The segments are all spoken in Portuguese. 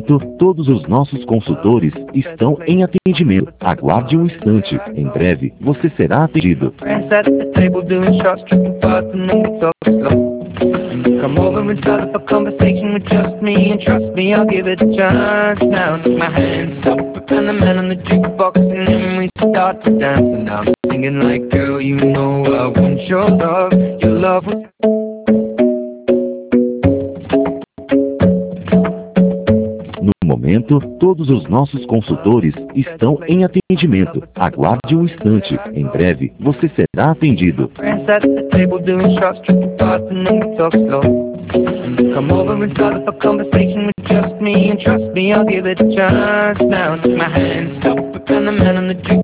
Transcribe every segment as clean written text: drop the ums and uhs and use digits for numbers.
momento, todos os nossos consultores estão em atendimento. Aguarde um instante. Em breve, você será atendido. Come over and start up a conversation with just me, and trust me, I'll give it a chance. Now take my hands up and the man on the jukebox, and then we start to dance. And now I'm singing like, girl, you know I want your love. Your love was... No momento, todos os nossos consultores estão em atendimento. Aguarde um instante. Em breve, você será atendido. Come over and start up a conversation with just me, and trust me, I'll give it a chance. Now take my hands up and the man on the juke.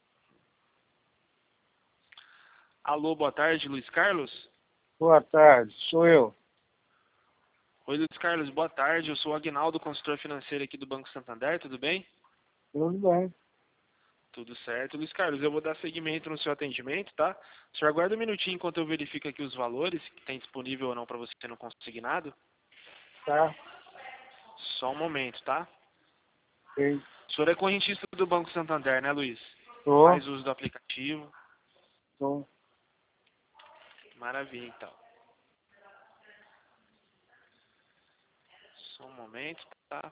Alô, boa tarde, Luiz Carlos? Boa tarde, sou eu. Oi, Luiz Carlos, boa tarde. Eu sou o Aguinaldo, consultor financeiro aqui do Banco Santander, tudo bem? Tudo bem. Tudo certo. Luiz Carlos, eu vou dar seguimento no seu atendimento, tá? O senhor aguarda um minutinho enquanto eu verifico aqui os valores que tem disponível ou não para você no consignado. Tá. Só um momento, tá? Ok. O senhor é correntista do Banco Santander, né, Luiz? Tô. Faz uso do aplicativo. Tô. Maravilha, então. Só um momento, tá?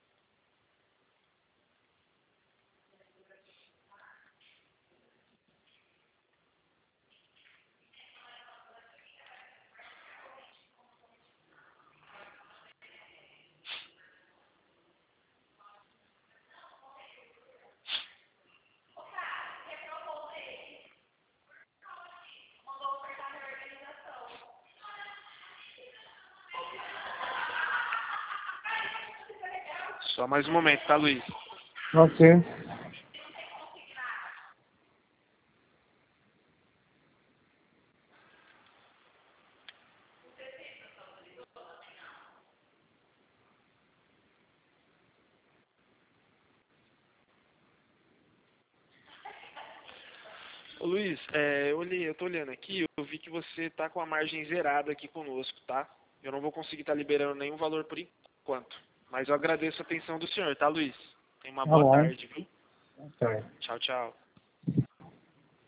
Só mais um momento, tá, Luiz? Ok. Ô, Luiz, eu tô olhando aqui, eu vi que você tá com a margem zerada aqui conosco, tá? Eu não vou conseguir estar liberando nenhum valor por enquanto. Mas eu agradeço a atenção do senhor, tá, Luiz? Tenha uma Tá boa bom. tarde, viu? Tá. Tchau, tchau.